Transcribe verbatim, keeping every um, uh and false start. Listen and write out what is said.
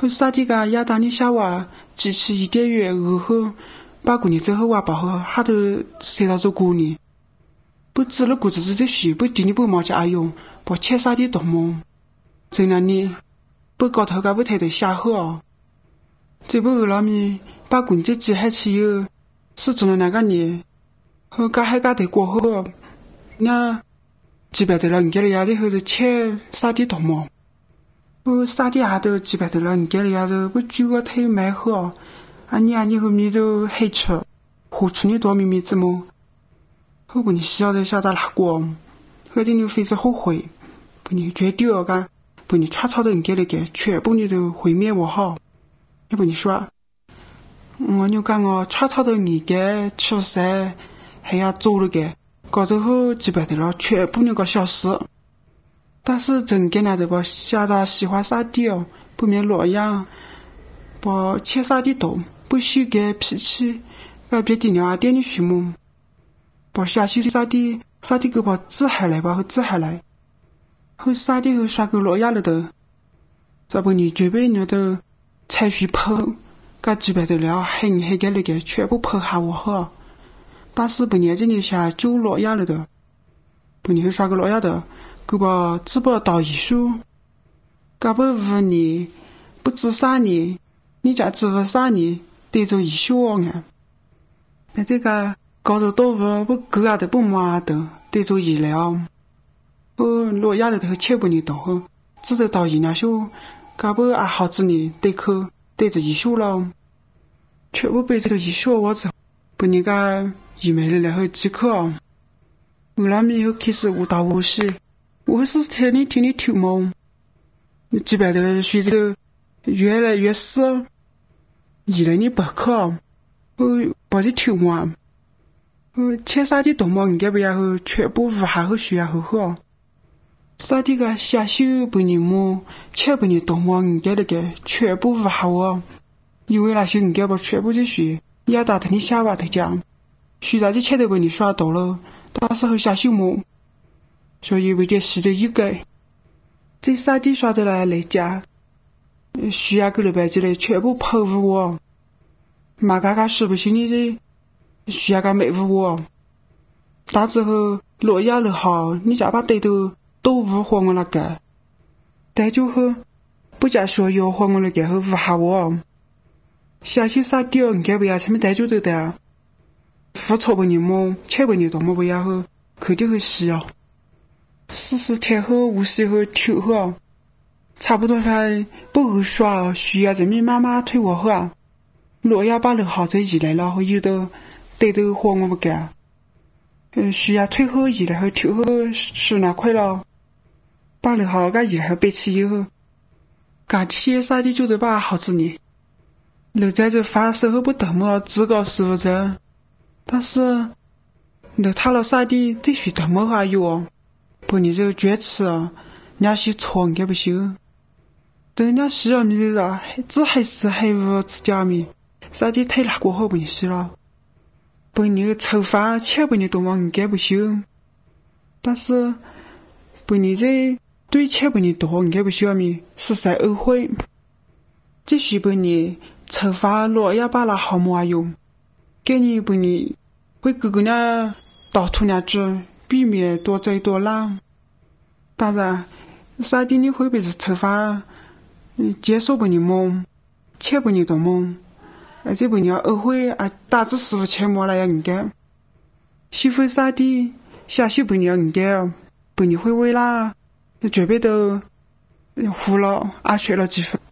后啥的个亚当的小娃支持一点月而后把过年之后娃抱后哈都塞到做过年不知了过着这许不定你不毛家用不切啥的动物这两年不搞头个不太得下河这不二老米把过年这几海吃有是做了那个年后噶海噶得过后那几百的了你给了丫的后是切啥的动物我啥的丫头几百的了你给了丫头不举个头买河啊你啊你后面都黑吃胡吃你多咪咪怎么后不你小的小的拉过后的你非常后悔不你绝对个不你抓草的你给了个全部你都毁灭我好要不你说我就讲我抓草的你给吃噻还要做了个搞之后几百的了全部那个消失但是真给那的把下到喜欢啥的哦不免落样把切啥的动不许给脾气要别定了点的序幕把下去啥的啥的个把自海来吧和自海来后啥的后刷个落样了的这不你准备你的采取破噶几百的了很很给那个全部破下我呵但是不年这里下就落样了的不你会刷个落样的个把只把到艺术噶不无你不知啥你你家知不啥你得做艺术啊那这个搞着多不不个啊的不嘛的得做医疗哦落样了的切不你都只得到医疗修噶不啊好子你得去得做艺术了全部被这个艺术我走不你个医美了然后即刻我那边又开始舞蹈舞戏我是听你听你听梦几百的学的越来越死一来你不可我把这听完我切啥的动物应该不要全部无下后需要后后啥的个下手不你么切不你动物应该那个全部无下我因为那些应该把全部这学要打的你下娃的讲学啥就切的不你刷到了到时候下手么所以为点洗的一个这啥的刷的来来家需要个礼拜之内全部破无我马嘎嘎是不是你的需要个没无我大之后落下了好你家把得都都无和我那个但就后不加说有和我那个后无下我下去啥掉应该不要前面带就得的付错不你么切不你多么不要后肯定会死哦四十天后五十后跳后差不多还不会耍需要人民妈妈推我后落下把了好在一来了后有的得都和我不干呃需要推后一来后跳后是哪块了把了好个一来后背起以后干些啥的就得把好子呢留在这发射后不等么自告师傅这但是你他了啥的这许等么还有哦不你这个决吃啊你要是错应该不行等人家需要你的这还是还无吃家米啥的太拉过后不你是了不你抽发切不你动物应该不行但是不你这对切不你多应该不需要米是在误会这许不你抽发落要把那好么用给你不你会哥哥呢到土那子避免多灾多难当然啥的你会不是抽发接受不你梦切不你的梦而这不你要误会啊大致师傅切么来要应该媳妇啥的下去不你要应该不你会为啦准备的糊了啊学了几分